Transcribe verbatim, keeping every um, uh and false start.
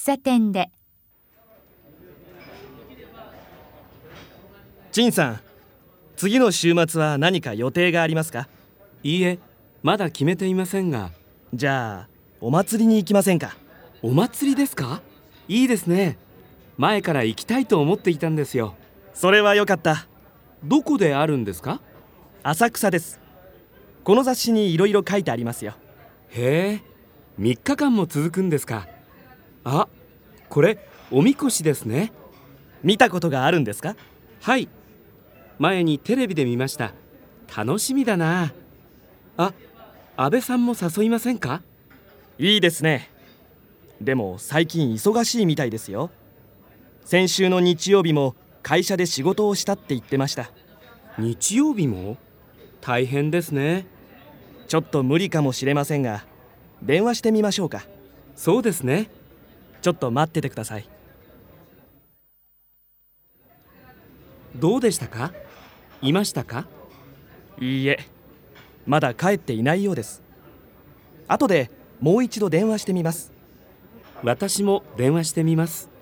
茶店で。 陳さん、次の週末は何か予定がありますか？ いいえ、まだ決めていませんが。 じゃあお祭りに行きませんか？ お祭りですか？いいですね。前から行きたいと思っていたんですよ。 それはよかった。 どこであるんですか？ 浅草です。この雑誌にいろいろ書いてありますよ。 へえ、みっかかんも続くんですか。あ、これおみこしですね。 見たことがあるんですか？ はい、前にテレビで見ました。楽しみだなあ。安倍さんも誘いませんか？ いいですね。でも最近忙しいみたいですよ。先週の日曜日も会社で仕事をしたって言ってました。 日曜日も？大変ですね。 ちょっと無理かもしれませんが、電話してみましょうか。 そうですね。 ちょっと待っててください。 どうでしたか？いましたか？ いいえ、まだ帰っていないようです。後でもう一度電話してみます。 私も電話してみます。